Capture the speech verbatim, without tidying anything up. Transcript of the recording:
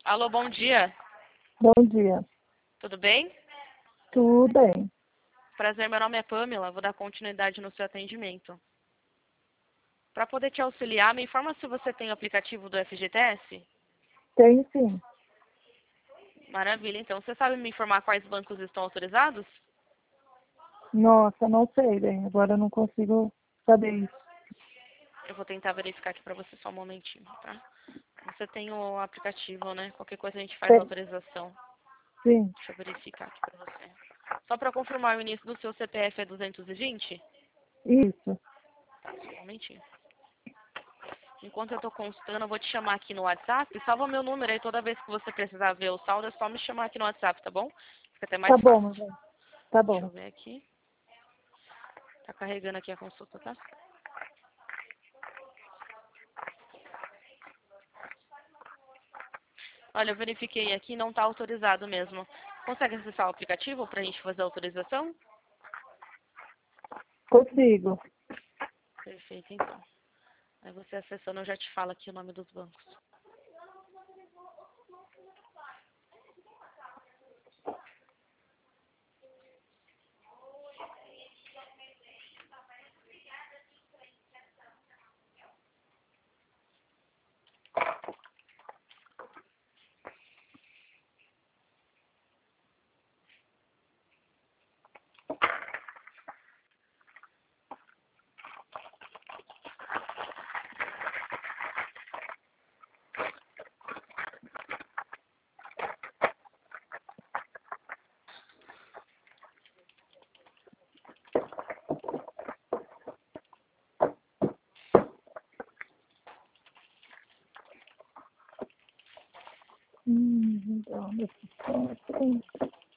Alô, bom dia. Bom dia. Tudo bem? Tudo bem. Prazer, meu nome é Pamela. Vou dar continuidade no seu atendimento. Para poder te auxiliar, me informa se você tem o aplicativo do F G T S? Tem sim. Maravilha, então. Você sabe me informar quais bancos estão autorizados? Nossa, não sei, bem. Agora eu não consigo saber isso. Eu vou tentar verificar aqui para você só um momentinho, tá? Você tem o aplicativo, né? Qualquer coisa a gente faz a Tem. autorização. Sim. Deixa eu verificar aqui para você. Só para confirmar, o início do seu C P F é duzentos e vinte? Isso. Tá, só um momentinho. Enquanto eu estou constando, eu vou te chamar aqui no WhatsApp. Salva meu número aí, toda vez que você precisar ver o saldo, é só me chamar aqui no WhatsApp, tá bom? Fica até mais Tá bom, fácil. meu bem. Tá Deixa eu bom. ver aqui. Tá carregando aqui a consulta, tá? Olha, eu verifiquei aqui, não está autorizado mesmo. Consegue acessar o aplicativo para a gente fazer a autorização? Consigo. Perfeito, então. Aí você acessando, eu já te falo aqui o nome dos bancos. Hum, então, deixa eu ver.